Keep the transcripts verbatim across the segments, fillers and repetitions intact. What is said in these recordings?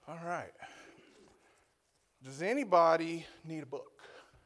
All right. Does anybody need a book?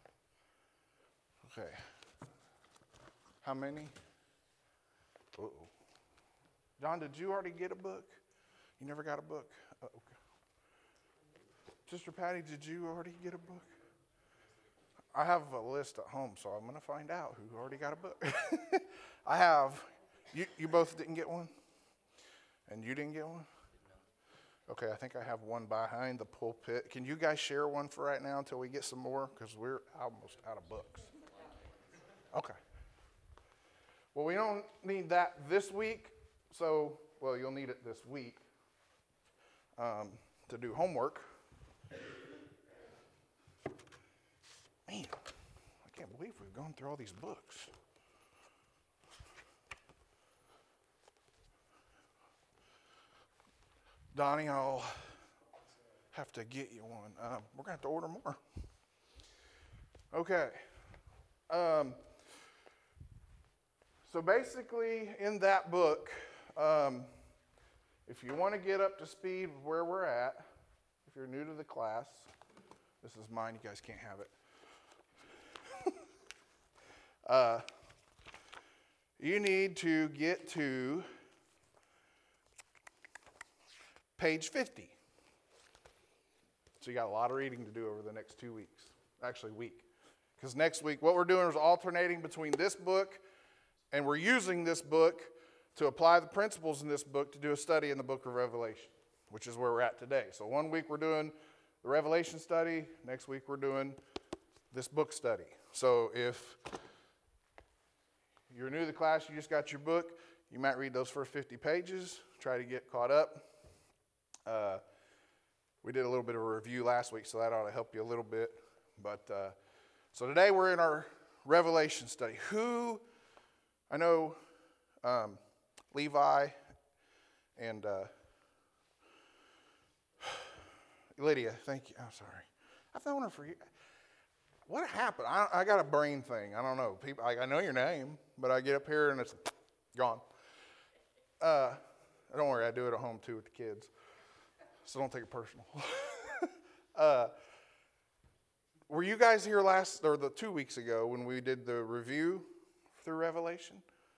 Okay. How many? Uh-oh. John, did you already get a book? You never got a book? Uh, okay. Sister Patty, did you already get a book? I have a list at home, so I'm going to find out who already got a book. I have. You, you both didn't get one? And you didn't get one? Okay, I think I have one behind the pulpit. Can you guys share one for right now until we get some more? Because we're almost out of books. Okay. Well, we don't need that this week. So, well, you'll need it this week um, to do homework. Man, I can't believe we've gone through all these books. Donnie, I'll have to get you one. Um, we're going to have to order more. Okay. Um, so basically, in that book, um, if you want to get up to speed with where we're at, if you're new to the class, this is mine. You guys can't have it. uh, you need to get to page fifty. So you got a lot of reading to do over the next two weeks. Actually, week. Because next week, what we're doing is alternating between this book, and we're using this book to apply the principles in this book to do a study in the book of Revelation, which is where we're at today. So one week we're doing the Revelation study. Next week we're doing this book study. So if you're new to the class, you just got your book, you might read those first fifty pages, try to get caught up. Uh, we did a little bit of a review last week, so that ought to help you a little bit. But uh, so today we're in our Revelation study. Who, I know um, Levi and uh, Lydia, thank you. I'm sorry. I don't want to forget. What happened? I, I got a brain thing. I don't know. People, I, I know your name, but I get up here and it's gone. Uh, don't worry, I do it at home too with the kids. So don't take it personal. uh, were you guys here last, or the two weeks ago when we did the review through Revelation?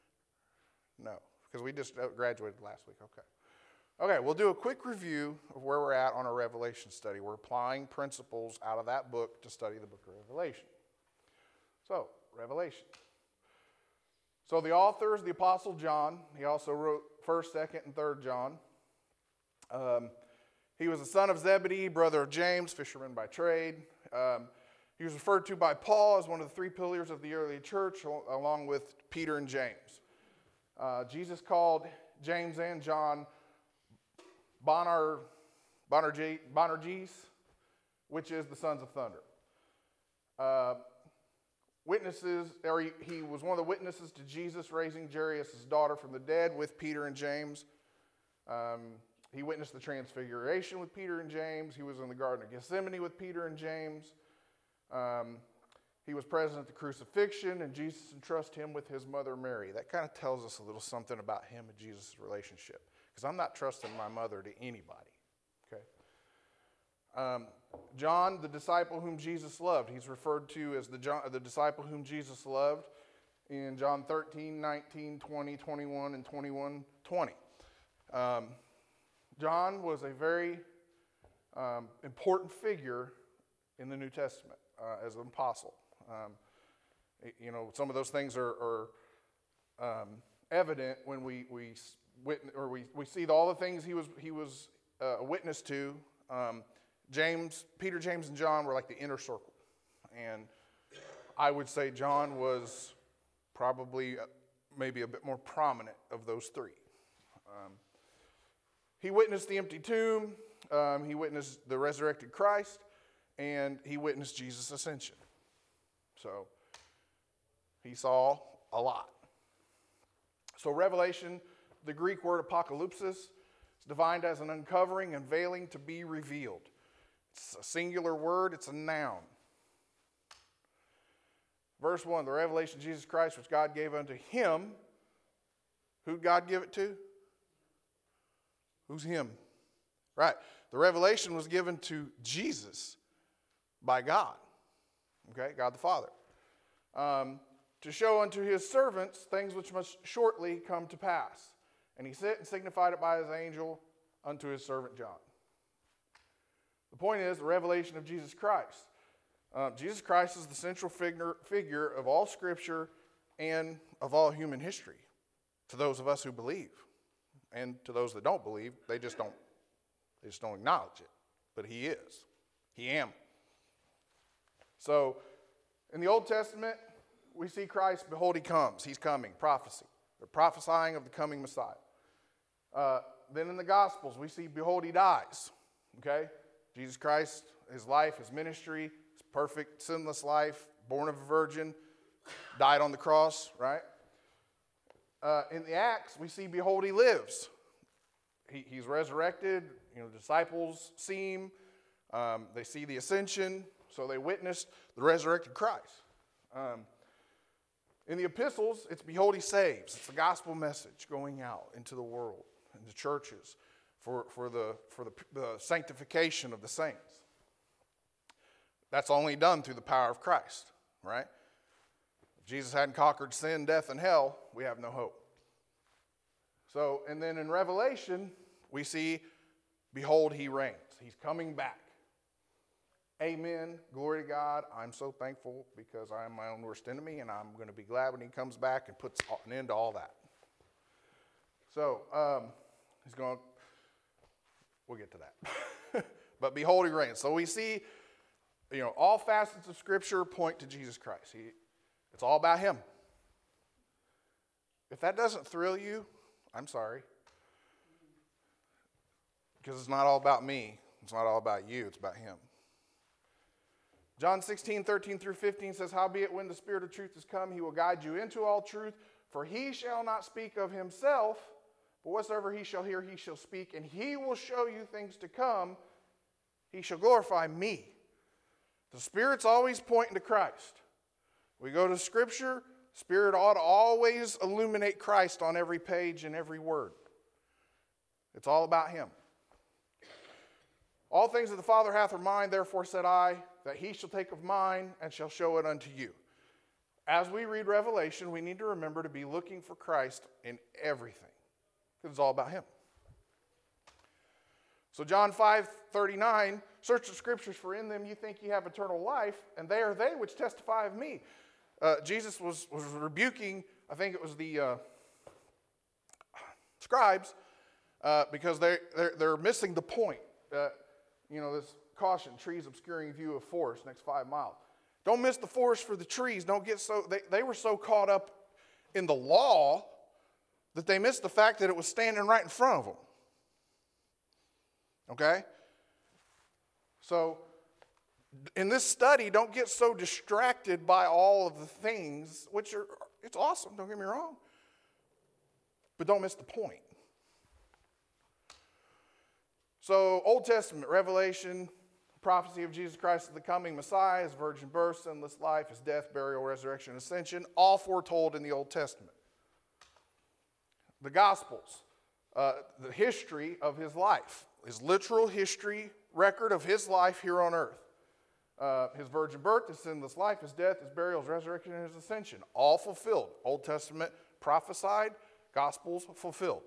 No, because we just graduated last week. Okay. Okay, we'll do a quick review of where we're at on our Revelation study. We're applying principles out of that book to study the book of Revelation. So, Revelation. So the author is the Apostle John. He also wrote first, second, and third John. Um, he was the son of Zebedee, brother of James, fisherman by trade. Um, he was referred to by Paul as one of the three pillars of the early church, along with Peter and James. Uh, Jesus called James and John Bonar, Bonerges, Bonerges, which is the sons of thunder. Uh, witnesses, or he, he was one of the witnesses to Jesus raising Jairus' daughter from the dead with Peter and James. Um, he witnessed the transfiguration with Peter and James. He was in the Garden of Gethsemane with Peter and James. Um, he was present at the crucifixion, and Jesus entrusted him with his mother Mary. That kind of tells us a little something about him and Jesus' relationship. Because I'm not trusting my mother to anybody. Okay. Um, John, the disciple whom Jesus loved. He's referred to as the, John, the disciple whom Jesus loved in John thirteen, nineteen, twenty, twenty-one, and twenty-one, twenty. Um, John was a very um, important figure in the New Testament uh, as an apostle. Um, you know, some of those things are, are um, evident when we we witness, or we, we see all the things he was he was uh, a witness to. Um, James, Peter, James, and John were like the inner circle, and I would say John was probably maybe a bit more prominent of those three. Um, he witnessed the empty tomb, um, he witnessed the resurrected Christ, and he witnessed Jesus' ascension. So he saw a lot. So Revelation, the Greek word apocalypsis, is defined as an uncovering and veiling to be revealed. It's a singular word, it's a noun. Verse one, the revelation of Jesus Christ, which God gave unto him. Who'd God give it to? Who's him? Right. The revelation was given to Jesus by God. Okay, God the Father. Um, to show unto his servants things which must shortly come to pass. And he sent and signified it by his angel unto his servant John. The point is the revelation of Jesus Christ. Uh, Jesus Christ is the central figure, figure of all Scripture and of all human history. To those of us who believe. And to those that don't believe, they just don't, they just don't acknowledge it. But he is. He am. So, in the Old Testament, we see Christ, behold, he comes. He's coming. Prophecy. They're prophesying of the coming Messiah. Uh, then in the Gospels, we see, behold, he dies. Okay? Jesus Christ, his life, his ministry, his perfect, sinless life, born of a virgin, died on the cross, right? Uh, in the Acts, we see, behold, he lives. He, he's resurrected. You know, disciples see him. Um, they see the ascension, so they witnessed the resurrected Christ. Um, in the epistles, it's behold, he saves. It's the gospel message going out into the world, into churches, for, for, the, for the, the sanctification of the saints. That's only done through the power of Christ, right? If Jesus hadn't conquered sin, death, and hell, we have no hope. So, and then in Revelation, we see, behold, he reigns. He's coming back. Amen. Glory to God. I'm so thankful because I am my own worst enemy, and I'm going to be glad when he comes back and puts an end to all that. So, um, he's going, we'll get to that. But behold, he reigns. So we see, you know, all facets of Scripture point to Jesus Christ. He, it's all about him. If that doesn't thrill you, I'm sorry. Because it's not all about me. It's not all about you. It's about him. John sixteen, thirteen through fifteen says, howbeit when the Spirit of truth is come, he will guide you into all truth. For he shall not speak of himself, but whatsoever he shall hear, he shall speak. And he will show you things to come. He shall glorify me. The Spirit's always pointing to Christ. We go to Scripture, Spirit ought to always illuminate Christ on every page and every word. It's all about him. All things that the Father hath are mine, therefore said I, that he shall take of mine and shall show it unto you. As we read Revelation, we need to remember to be looking for Christ in everything, because it's all about him. So John five thirty-nine, search the Scriptures, for in them you think you have eternal life, and they are they which testify of me. Uh, Jesus was, was rebuking, I think it was the uh, scribes, uh, because they, they're, they're missing the point. Uh, you know, this caution, trees obscuring view of forest next five miles. Don't miss the forest for the trees. Don't get so, they, they were so caught up in the law that they missed the fact that it was standing right in front of them. Okay? So, in this study, don't get so distracted by all of the things, which are, it's awesome, don't get me wrong. But don't miss the point. So, Old Testament, Revelation, prophecy of Jesus Christ as the coming Messiah, his virgin birth, sinless life, his death, burial, resurrection, ascension, all foretold in the Old Testament. The Gospels, uh, the history of his life, his literal history, record of his life here on earth. Uh, his virgin birth, his sinless life, his death, his burial, his resurrection, and his ascension. All fulfilled. Old Testament prophesied, Gospels fulfilled.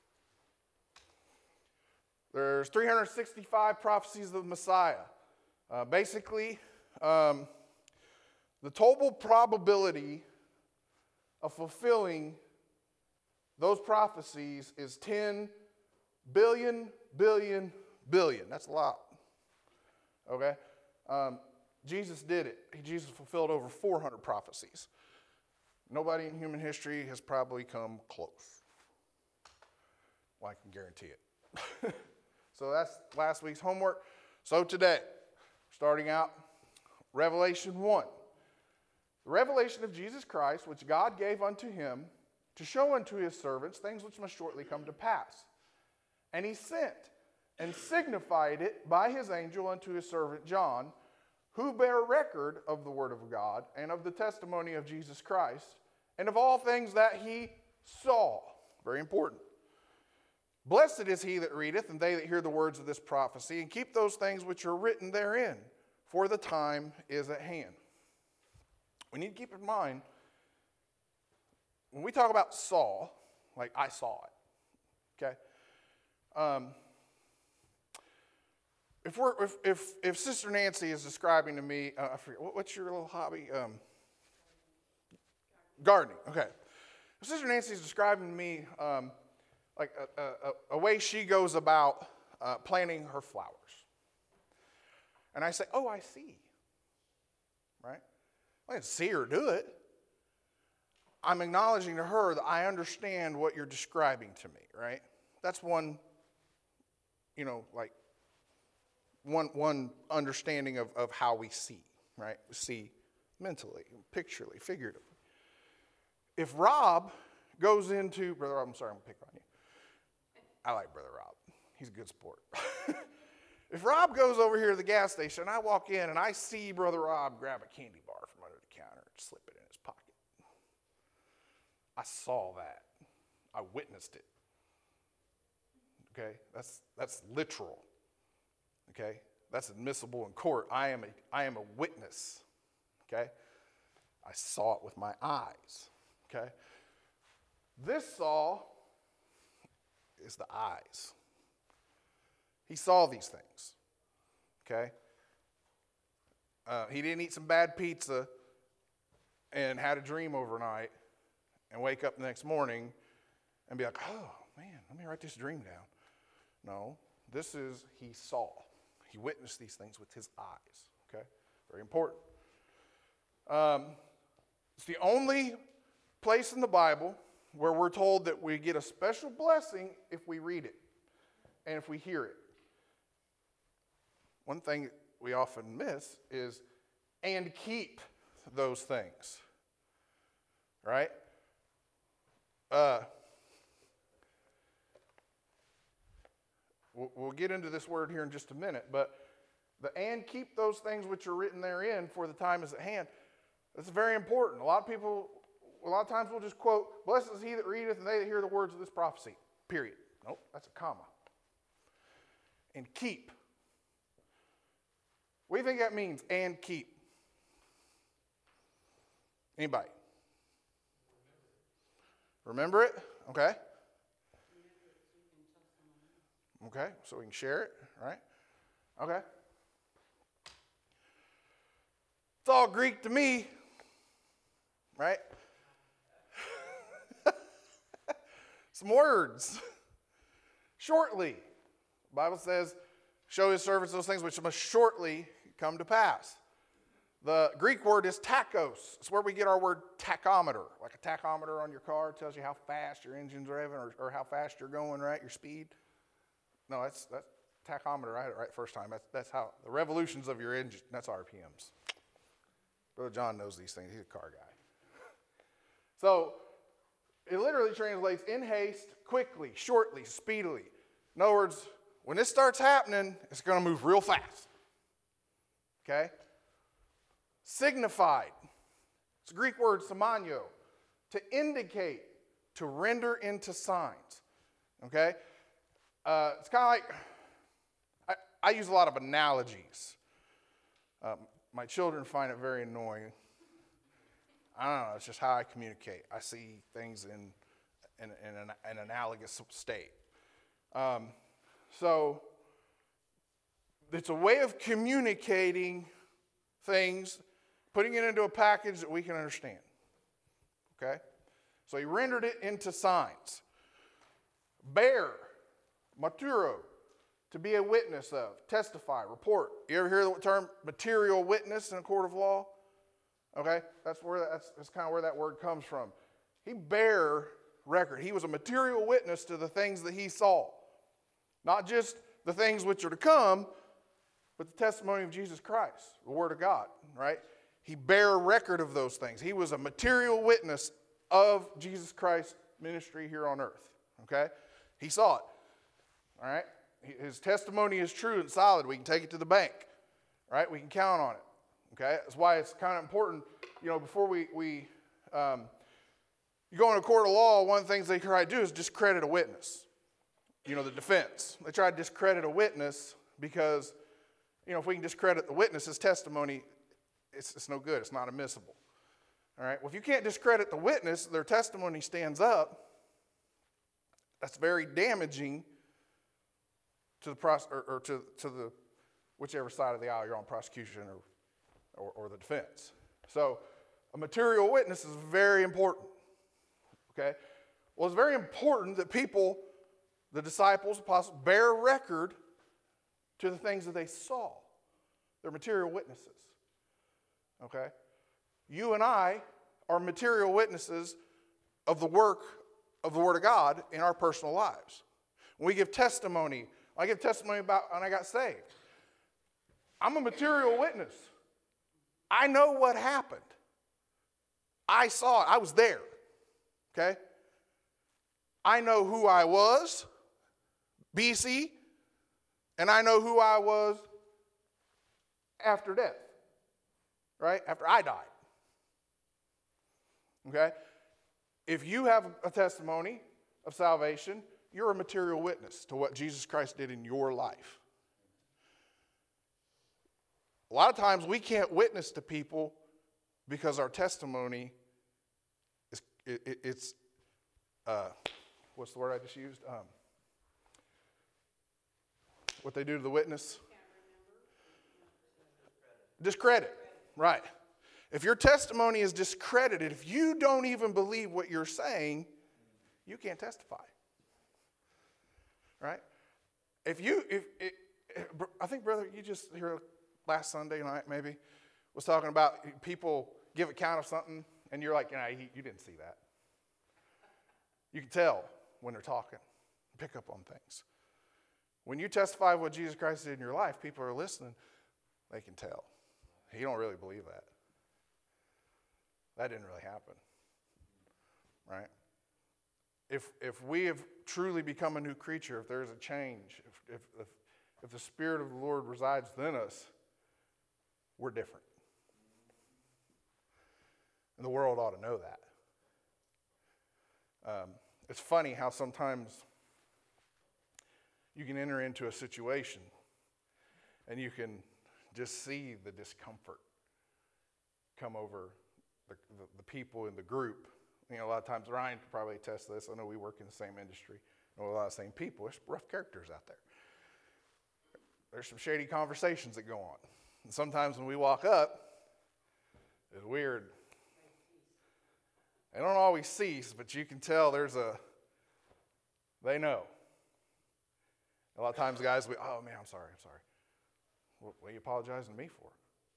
There's three hundred sixty-five prophecies of the Messiah. Uh, basically, um, the total probability of fulfilling those prophecies is ten billion, billion, billion. That's a lot. Okay? Um, Jesus did it. Jesus fulfilled over four hundred prophecies. Nobody in human history has probably come close. Well, I can guarantee it. So that's last week's homework. So today, starting out, Revelation one. The revelation of Jesus Christ, which God gave unto him to show unto his servants things which must shortly come to pass. And he sent and signified it by his angel unto his servant John, who bear record of the word of God and of the testimony of Jesus Christ, and of all things that he saw. Very important. Blessed is he that readeth, and they that hear the words of this prophecy, and keep those things which are written therein, for the time is at hand. We need to keep in mind, when we talk about saw, like I saw it, okay? Um, if we're if if if Sister Nancy is describing to me, uh, I forget, what, what's your little hobby? Um, gardening. Okay. If Sister Nancy is describing to me um, like a, a, a way she goes about uh, planting her flowers, and I say, "Oh, I see." Right? I didn't see her do it. I'm acknowledging to her that I understand what you're describing to me. Right? That's one. You know, like. One, one understanding of, of how we see, right? We see mentally, picturally, figuratively. If Rob goes into, Brother Rob, I'm sorry, I'm going to pick on you. I like Brother Rob. He's a good sport. If Rob goes over here to the gas station, and I walk in and I see Brother Rob grab a candy bar from under the counter and slip it in his pocket. I saw that. I witnessed it. Okay? That's, that's literal. Okay, that's admissible in court. I am a, I am a witness. Okay, I saw it with my eyes. Okay, this saw is the eyes. He saw these things. Okay, uh, he didn't eat some bad pizza and had a dream overnight and wake up the next morning and be like, oh man, let me write this dream down. No, this is he saw. He witnessed these things with his eyes, okay? Very important. Um, it's the only place in the Bible where we're told that we get a special blessing if we read it and if we hear it. One thing we often miss is, and keep those things, right? Uh, We'll get into this word here in just a minute, but the and keep those things which are written therein, for the time is at hand. That's very important. A lot of people, a lot of times we'll just quote, blessed is he that readeth and they that hear the words of this prophecy, period. Nope, that's a comma. And keep. What do you think that means, and keep? Anybody? Remember it? Okay. Okay, so we can share it, right? Okay. It's all Greek to me, right? Some words. Shortly. The Bible says, show his servants those things which must shortly come to pass. The Greek word is tachos. It's where we get our word tachometer. Like a tachometer on your car tells you how fast your engine's revving or, or how fast you're going, right? Your speed. No, that's that's tachometer. I had it right first time. That's that's how the revolutions of your engine. That's R P Ms. Brother John knows these things. He's a car guy. So it literally translates in haste, quickly, shortly, speedily. In other words, when this starts happening, it's going to move real fast. Okay? Signified. It's a Greek word, semanio, to indicate, to render into signs. Okay? Uh, it's kind of like, I, I use a lot of analogies. Um, my children find it very annoying. I don't know, it's just how I communicate. I see things in, in, in an, an analogous state. Um, so, it's a way of communicating things, putting it into a package that we can understand. Okay? So he rendered it into signs. Bear. Maturo, to be a witness of, testify, report. You ever hear the term material witness in a court of law? Okay, that's where that's, that's kind of where that word comes from. He bare record. He was a material witness to the things that he saw. Not just the things which are to come, but the testimony of Jesus Christ, the Word of God, right? He bare record of those things. He was a material witness of Jesus Christ's ministry here on earth, okay? He saw it. All right? His testimony is true and solid. We can take it to the bank. Right? We can count on it. Okay? That's why it's kind of important, you know, before we, we um, you go in a court of law, one of the things they try to do is discredit a witness. you know, the defense. They try to discredit a witness because, you know, if we can discredit the witness's testimony, it's, it's no good. It's not admissible. All right? Well, if you can't discredit the witness, their testimony stands up, that's very damaging to the pros- or, or to, to the whichever side of the aisle you're on, prosecution or, or, or the defense. So a material witness is very important. Okay? Well, it's very important that people, the disciples, apostles, bear record to the things that they saw. They're material witnesses. Okay? You and I are material witnesses of the work of the Word of God in our personal lives. When we give testimony, I give testimony about when I got saved. I'm a material witness. I know what happened. I saw it. I was there. Okay? I know who I was, B C, and I know who I was after death. Right? After I died. Okay? If you have a testimony of salvation, you're a material witness to what Jesus Christ did in your life. A lot of times we can't witness to people because our testimony is it, it, it's uh, what's the word I just used? Um, what they do to the witness? Discredit. Right. If your testimony is discredited, if you don't even believe what you're saying, you can't testify. Right? If you, if, if, if I think, brother, you just here last Sunday night maybe was talking about people give account of something, and you're like, you know, you, you didn't see that. You can tell when they're talking, pick up on things. When you testify what Jesus Christ did in your life, people are listening. They can tell. You don't really believe that. That didn't really happen, right? If if we have truly become a new creature, if there's a change, if if if, if the Spirit of the Lord resides within us, we're different. And the world ought to know that. Um, it's funny how sometimes you can enter into a situation and you can just see the discomfort come over The, the, the people in the group. You know, a lot of times, Ryan could probably attest to this. I know we work in the same industry. I know a lot of the same people. There's rough characters out there. There's some shady conversations that go on. And sometimes when we walk up, it's weird. They don't always cease, but you can tell there's a, they know. A lot of times guys, we, oh man, I'm sorry, I'm sorry. What, what are you apologizing to me for?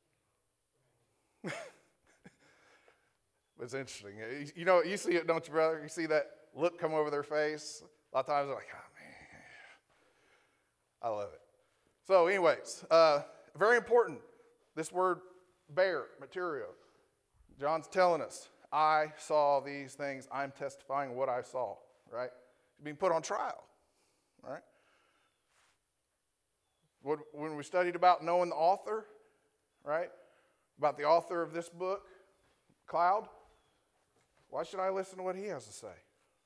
It's interesting. You know, you see it, don't you, brother? You see that look come over their face. A lot of times they're like, oh, man. I love it. So anyways, uh, very important, this word bear, material. John's telling us, I saw these things. I'm testifying what I saw, right? It's being put on trial, right? What, when we studied about knowing the author, right? About the author of this book, Cloud, why should I listen to what he has to say?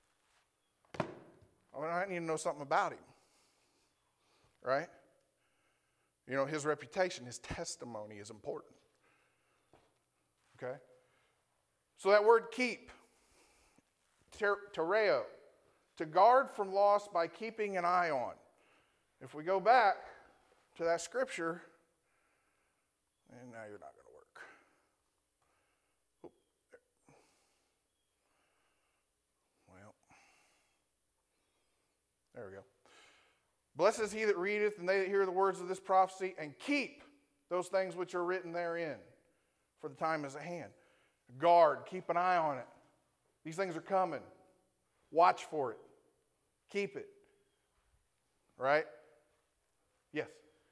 I mean, I need to know something about him. Right? You know, his reputation, his testimony is important. Okay? So that word keep, ter- tereo, to guard from loss by keeping an eye on. If we go back to that scripture, and now you're not going to work. Oop, there. Well, there we go. Blessed is he that readeth, and they that hear the words of this prophecy, and keep those things which are written therein, for the time is at hand. Guard, keep an eye on it. These things are coming. Watch for it. Keep it. Right? Yes.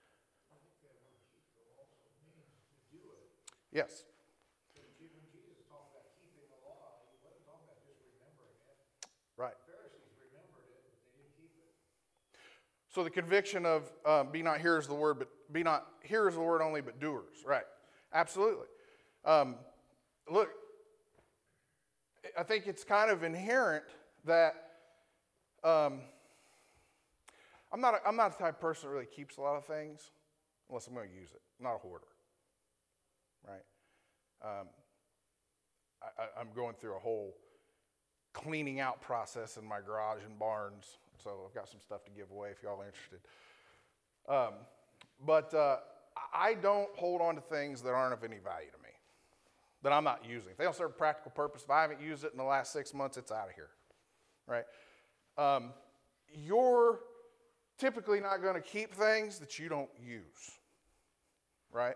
Yes. When Jesus talked about keeping the law, he wasn't talking about just remembering it. Right. The Pharisees remembered it, but they didn't keep it. So the conviction of um, be not hearers of the word, but be not hearers of the word only, but doers. Right. Absolutely. Um, look, I think it's kind of inherent that um, I'm not, a, I'm not the type of person that really keeps a lot of things unless I'm going to use it. I'm not a hoarder, right? Um, I, I, I'm going through a whole cleaning out process in my garage and barns, so I've got some stuff to give away if y'all are interested. Um, but uh, I don't hold on to things that aren't of any value to me, that I'm not using. If they don't serve a practical purpose, if I haven't used it in the last six months, it's out of here, right? Um, you're typically not going to keep things that you don't use, right?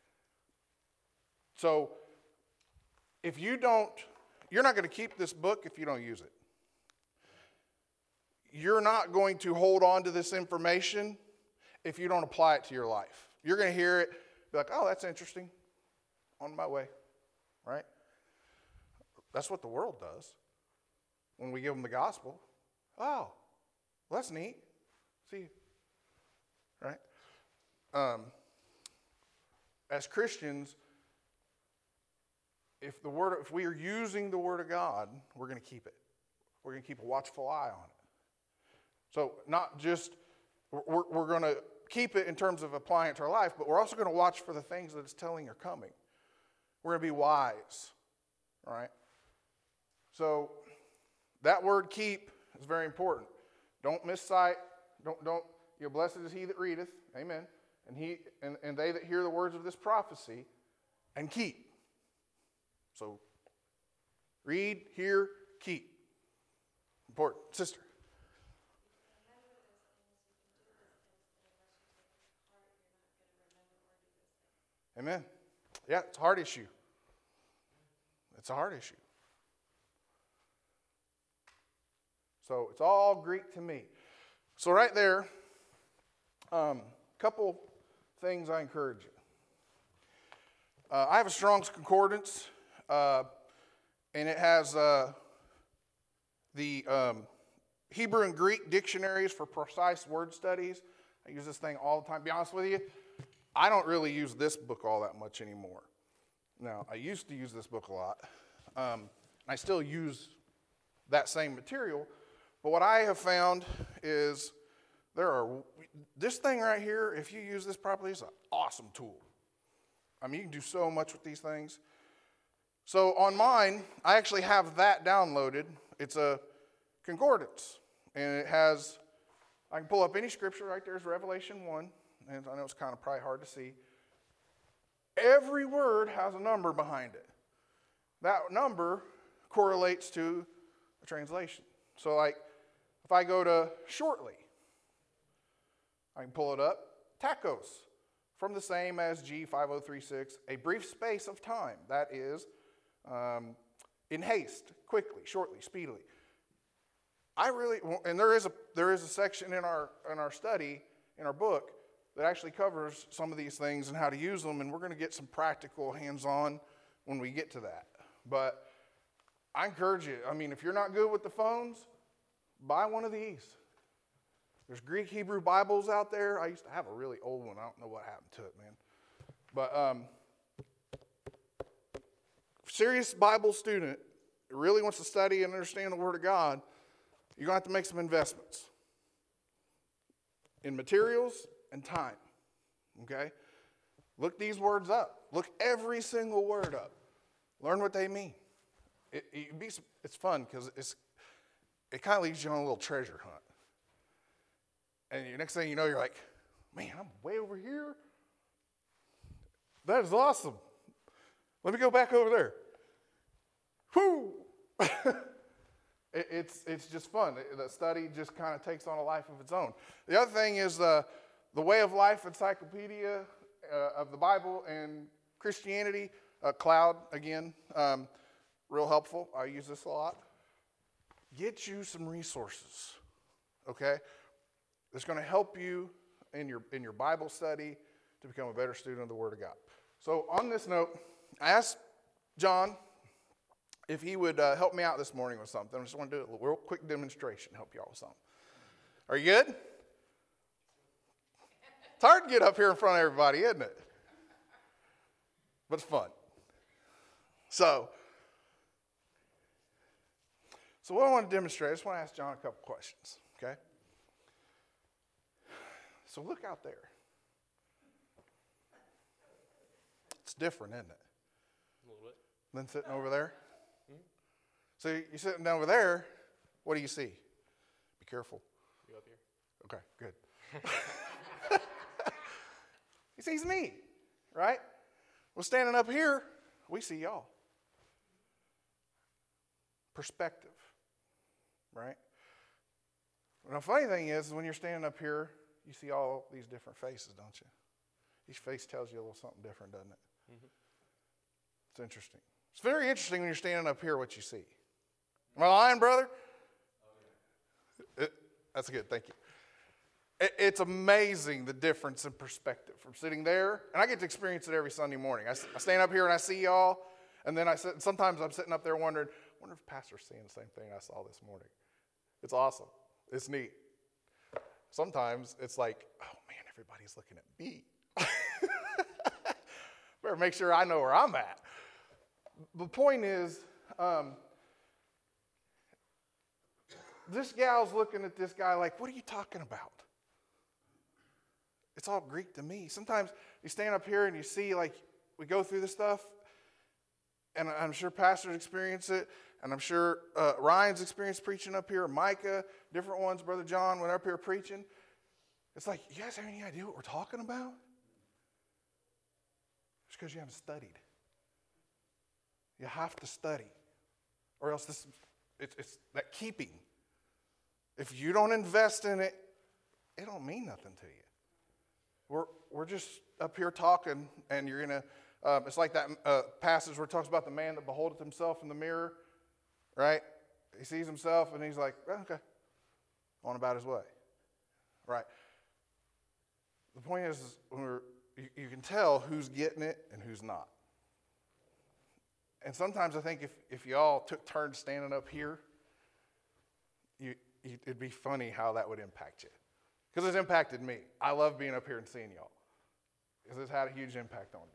So if you don't, you're not going to keep this book if you don't use it. You're not going to hold on to this information if you don't apply it to your life. You're going to hear it, be like, oh, that's interesting, on my way, right? That's what the world does when we give them the gospel. Oh, well, that's neat. See you, right? Um, as Christians, if the word, if we are using the Word of God, we're going to keep it. We're going to keep a watchful eye on it. So not just, we're, we're going to keep it in terms of applying it to our life, but we're also going to watch for the things that it's telling are coming. We're going to be wise, right? So that word keep is very important. Don't miss sight. Don't, don't, you know, blessed is he that readeth, amen, and he and, and they that hear the words of this prophecy and keep. So read, hear, keep. Important. Sister. Amen. Yeah, it's a hard issue. It's a hard issue. So it's all Greek to me. So right there, a um, couple things I encourage you. Uh, I have a Strong's Concordance, uh, and it has uh, the um, Hebrew and Greek dictionaries for precise word studies. I use this thing all the time. To be honest with you, I don't really use this book all that much anymore. Now, I used to use this book a lot. Um, I still use that same material. But what I have found is there are, this thing right here, if you use this properly, it's an awesome tool. I mean, you can do so much with these things. So on mine, I actually have that downloaded. It's a concordance. And it has, I can pull up any scripture. Right there's Revelation one. And I know it's kind of probably hard to see. Every word has a number behind it. That number correlates to a translation. So like, if I go to shortly, I can pull it up. Tachos, from the same as G five oh three six, a brief space of time. That is, um, in haste, quickly, shortly, speedily. I really, and there is a there is a section in our in our study, in our book, that actually covers some of these things and how to use them, and we're going to get some practical hands-on when we get to that. But I encourage you, I mean, if you're not good with the phones, buy one of these. There's Greek Hebrew Bibles out there. I used to have a really old one. I don't know what happened to it, man. But um, serious Bible student who really wants to study and understand the Word of God, you're going to have to make some investments in materials and time, okay? Look these words up. Look every single word up. Learn what they mean. It, it be, it's fun because it's it kind of leads you on a little treasure hunt. And the next thing you know, you're like, man, I'm way over here. That is awesome. Let me go back over there. Whoo! it, it's, it's just fun. The study just kind of takes on a life of its own. The other thing is the, the Way of Life Encyclopedia uh, of the Bible and Christianity. Uh, Cloud, again, um, real helpful. I use this a lot. Get you some resources, okay? That's going to help you in your in your Bible study to become a better student of the Word of God. So on this note, I asked John if he would uh, help me out this morning with something. I just want to do a real quick demonstration, help you all with something. Are you good? It's hard to get up here in front of everybody, isn't it? But it's fun. So, so what I want to demonstrate, I just want to ask John a couple questions, okay? So look out there. It's different, isn't it? A little bit. Than sitting over there. Mm-hmm. So you're sitting down over there. What do you see? Be careful. You up here? Okay, good. He sees me, right? Well, standing up here, we see y'all. Perspective, right? And the funny thing is, when you're standing up here, you see all these different faces, don't you? Each face tells you a little something different, doesn't it? Mm-hmm. It's interesting. It's very interesting when you're standing up here what you see. Am I lying, brother? It, that's good, thank you. It, it's amazing the difference in perspective from sitting there, and I get to experience it every Sunday morning. I, I stand up here and I see y'all, and then I sit, sometimes I'm sitting up there wondering, I wonder if Pastor's seeing the same thing I saw this morning. It's awesome. It's neat. Sometimes it's like, oh man, everybody's looking at me. Better make sure I know where I'm at. The point is, um, this gal's looking at this guy like, what are you talking about? It's all Greek to me. Sometimes you stand up here and you see, like, we go through this stuff, and I'm sure pastors experience it, and I'm sure uh, Ryan's experienced preaching up here, Micah, different ones, Brother John, went up here preaching. It's like, you guys have any idea what we're talking about? It's because you haven't studied. You have to study, or else this it's, it's that keeping. If you don't invest in it, it don't mean nothing to you. We're we're just up here talking, and you're gonna. Um, it's like that uh, passage where it talks about the man that beholdeth himself in the mirror, right? He sees himself, and he's like, oh, okay, on about his way, right? The point is, when we're, you, you can tell who's getting it and who's not. And sometimes I think if, if y'all took turns standing up here, you, you, it'd be funny how that would impact you. Because it's impacted me. I love being up here and seeing y'all. Because it's had a huge impact on me.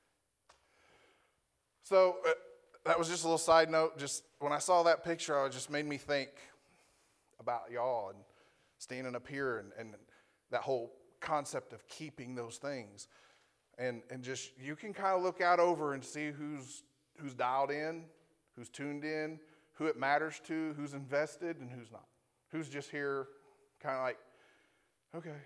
So uh, that was just a little side note. Just when I saw that picture, it just made me think about y'all and standing up here and, and that whole concept of keeping those things. And, and just, you can kind of look out over and see who's who's dialed in, who's tuned in, who it matters to, who's invested, and who's not. Who's just here kind of like, okay,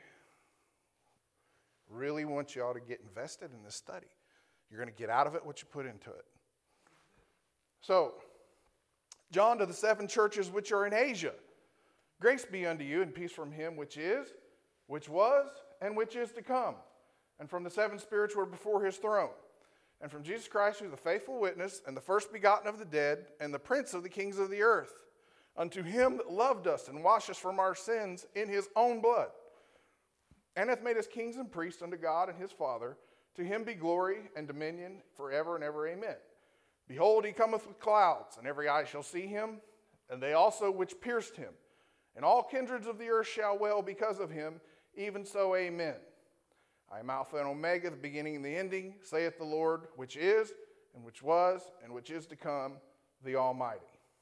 really want y'all to get invested in this study. You're going to get out of it what you put into it. So, John, to the seven churches which are in Asia, grace be unto you and peace from him which is, which was, and which is to come, and from the seven spirits who are before his throne, and from Jesus Christ, who is the faithful witness, and the first begotten of the dead, and the prince of the kings of the earth, unto him that loved us and washed us from our sins in his own blood, and hath made us kings and priests unto God and his Father. To him be glory and dominion forever and ever. Amen. Behold, he cometh with clouds, and every eye shall see him, and they also which pierced him. And all kindreds of the earth shall wail because of him. Even so, amen. I am Alpha and Omega, the beginning and the ending, saith the Lord, which is, and which was, and which is to come, the Almighty.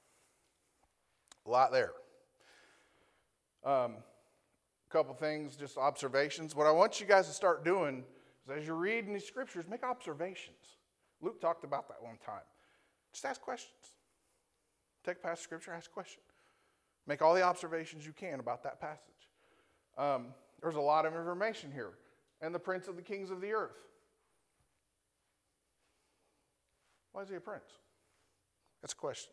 A lot there. Um, a couple things, just observations. What I want you guys to start doing is as you're reading these scriptures, make observations. Luke talked about that one time. Just ask questions. Take past scripture, ask a question. Make all the observations you can about that passage. Um, there's a lot of information here. And the prince of the kings of the earth. Why is he a prince? That's a question.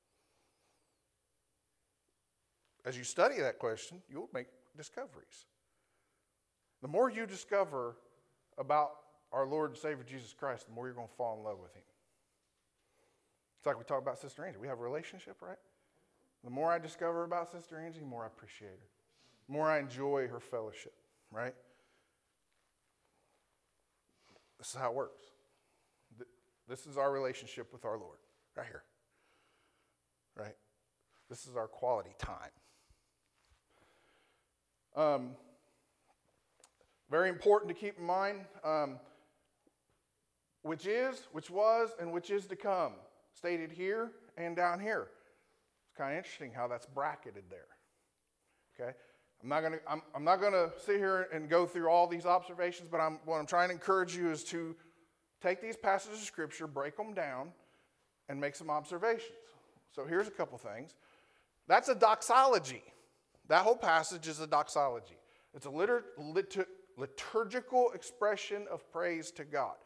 As you study that question, you'll make discoveries. The more you discover about our Lord and Savior Jesus Christ, the more you're going to fall in love with him. It's like we talk about Sister Angie. We have a relationship, right? The more I discover about Sister Angie, the more I appreciate her. The more I enjoy her fellowship, right? This is how it works. This is our relationship with our Lord, right here. Right? This is our quality time. Um, very important to keep in mind, um, which is, which was, and which is to come. Stated here and down here. It's kind of interesting how that's bracketed there. Okay? I'm not gonna I'm, I'm not gonna sit here and go through all these observations, but I'm, what I'm trying to encourage you is to take these passages of Scripture, break them down, and make some observations. So here's a couple things. That's a doxology. That whole passage is a doxology. It's a litur- litur- liturgical expression of praise to God.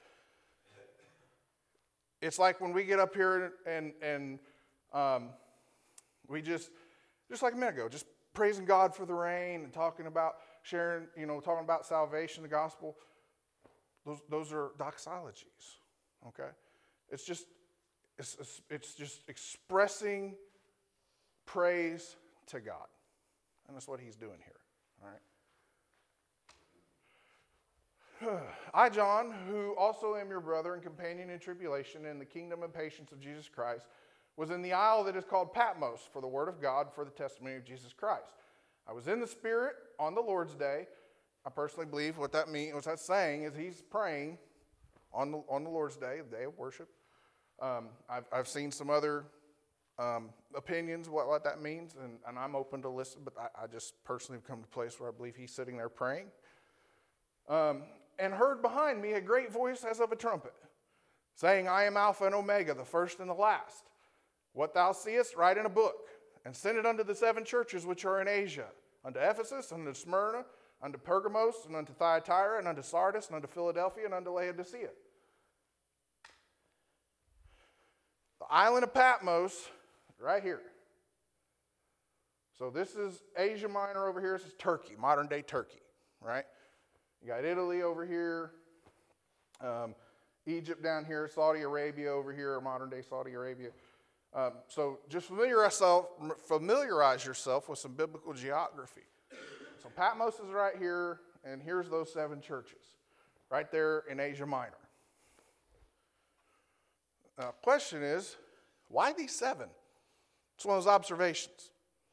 It's like when we get up here and and um, we just, just like a minute ago, just praising God for the rain and talking about sharing, you know, talking about salvation, the gospel. Those those are doxologies. Okay, it's just it's it's, it's just expressing praise to God, and that's what he's doing here. All right. I, John, who also am your brother and companion in tribulation in the kingdom and patience of Jesus Christ, was in the isle that is called Patmos for the word of God, for the testimony of Jesus Christ. I was in the Spirit on the Lord's day. I personally believe what that means, what that's saying is he's praying on the, on the Lord's day, the day of worship. Um, I've, I've seen some other um, opinions what, what that means, and, and I'm open to listen, but I, I just personally have come to a place where I believe he's sitting there praying. Um, and heard behind me a great voice as of a trumpet, saying, I am Alpha and Omega, the first and the last. What thou seest, write in a book, and send it unto the seven churches which are in Asia, unto Ephesus, unto Smyrna, unto Pergamos, and unto Thyatira, and unto Sardis, and unto Philadelphia, and unto Laodicea. The island of Patmos, right here. So this is Asia Minor over here. This is Turkey, modern day Turkey, right? You got Italy over here, um, Egypt down here, Saudi Arabia over here, modern day Saudi Arabia. Um, so just familiarize yourself, familiarize yourself with some biblical geography. So Patmos is right here, and here's those seven churches, right there in Asia Minor. Now, question is, why these seven? It's one of those observations.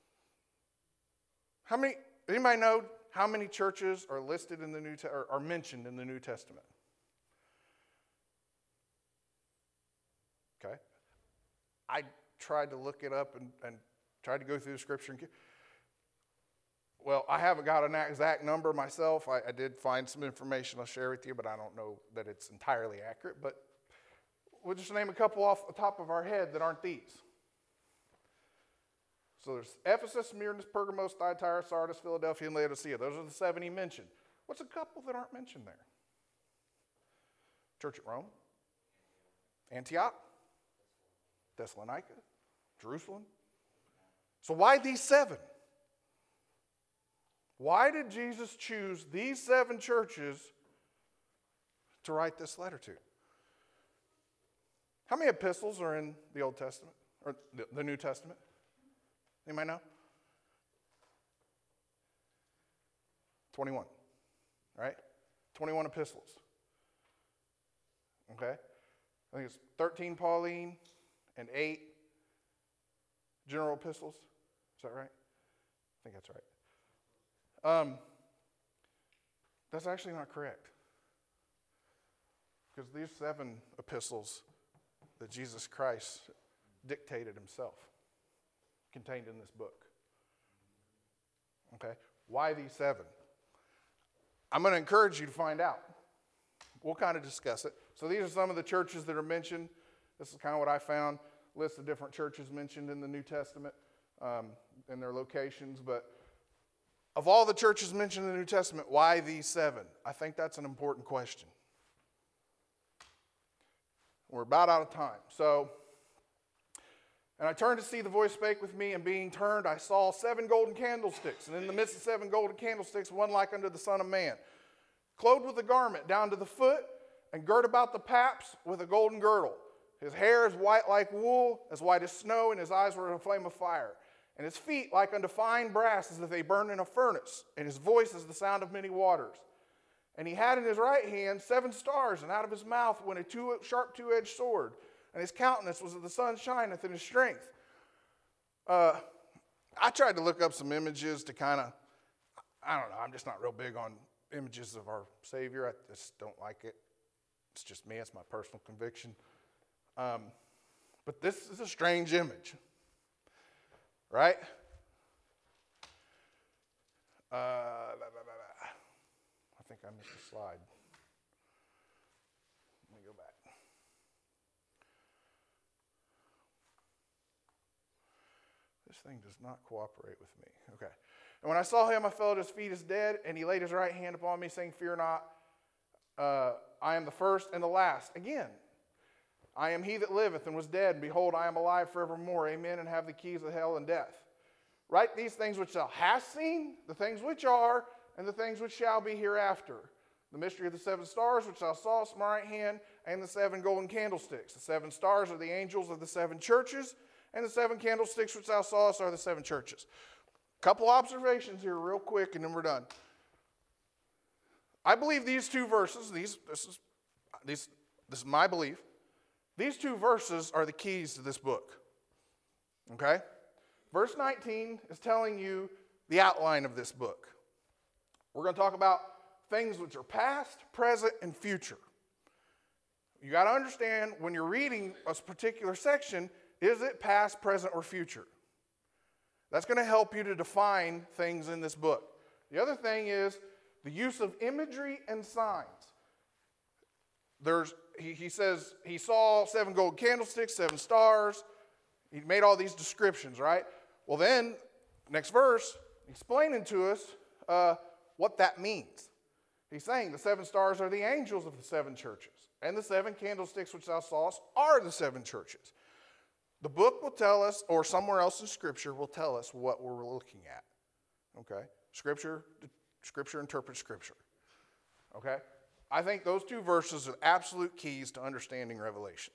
How many? Anybody know how many churches are listed in the New Te- or are mentioned in the New Testament? Okay. I tried to look it up and, and tried to go through the scripture. And, well, I haven't got an exact number myself. I, I did find some information I'll share with you, but I don't know that it's entirely accurate. But we'll just name a couple off the top of our head that aren't these. So there's Ephesus, Smyrna, Pergamos, Thyatira, Sardis, Philadelphia, and Laodicea. Those are the seven he mentioned. What's a couple that aren't mentioned there? Church at Rome, Antioch, Thessalonica, Jerusalem. So why these seven? Why did Jesus choose these seven churches to write this letter to? How many epistles are in the Old Testament, or the, the New Testament? Anybody know? twenty-one, right? twenty-one epistles. Okay? I think it's thirteen Pauline and eight general epistles. Is that right? I think that's right. Um, that's actually not correct. Because these seven epistles that Jesus Christ dictated himself, contained in this book. Okay? Why these seven? I'm going to encourage you to find out. We'll kind of discuss it. So these are some of the churches that are mentioned. This is kind of what I found. List of different churches mentioned in the New Testament um, and their locations. But of all the churches mentioned in the New Testament, why these seven? I think that's an important question. We're about out of time. So, and I turned to see the voice spake with me, and being turned, I saw seven golden candlesticks. And in the midst of seven golden candlesticks, one like unto the Son of Man, clothed with a garment down to the foot, and girt about the paps with a golden girdle. His hair is white like wool, as white as snow, and his eyes were a flame of fire. And his feet like unto fine brass, as if they burned in a furnace. And his voice is the sound of many waters. And he had in his right hand seven stars, and out of his mouth went a two, sharp two-edged sword. And his countenance was as the sun shineth in his strength. Uh, I tried to look up some images to kind of, I don't know, I'm just not real big on images of our Savior. I just don't like it. It's just me. It's my personal conviction. Um, but this is a strange image, right? Uh, blah, blah, blah, blah. I think I missed a slide. Let me go back. This thing does not cooperate with me. Okay. And when I saw him, I fell at his feet as dead, and he laid his right hand upon me, saying, Fear not, uh, I am the first and the last. Again, I am he that liveth and was dead, and behold, I am alive forevermore. Amen, and have the keys of hell and death. Write these things which thou hast seen, the things which are, and the things which shall be hereafter. The mystery of the seven stars which thou sawest in my right hand, and the seven golden candlesticks. The seven stars are the angels of the seven churches, and the seven candlesticks which thou sawest are the seven churches. Couple observations here real quick, and then we're done. I believe these two verses, these, this, is, these, this is my belief, these two verses are the keys to this book. Okay? Verse nineteen is telling you the outline of this book. We're going to talk about things which are past, present, and future. You got to understand when you're reading a particular section, is it past, present, or future? That's going to help you to define things in this book. The other thing is the use of imagery and signs. There's, he, he says he saw seven gold candlesticks, seven stars. He made all these descriptions, right? Well then, next verse, explaining to us uh, what that means. He's saying the seven stars are the angels of the seven churches, and the seven candlesticks which thou sawest are the seven churches. The book will tell us, or somewhere else in Scripture will tell us what we're looking at. Okay? Scripture, Scripture interprets Scripture. Okay? I think those two verses are absolute keys to understanding Revelation.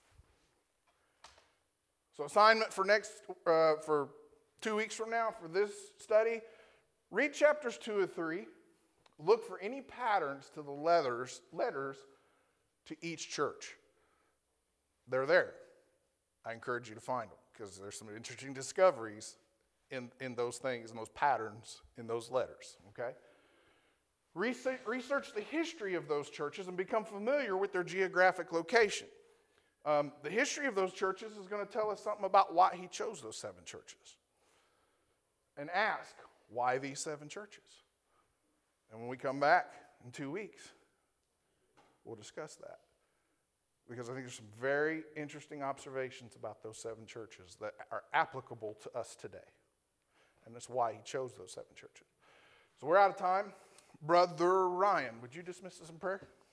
So assignment for next, uh, for two weeks from now for this study, read chapters two and three. Look for any patterns to the letters, letters to each church. They're there. I encourage you to find them because there's some interesting discoveries in, in those things and those patterns in those letters, okay? Research, research the history of those churches and become familiar with their geographic location. Um, the history of those churches is going to tell us something about why he chose those seven churches. And ask, why these seven churches? And when we come back in two weeks, we'll discuss that. Because I think there's some very interesting observations about those seven churches that are applicable to us today. And that's why he chose those seven churches. So we're out of time. Brother Ryan, would you dismiss us in prayer?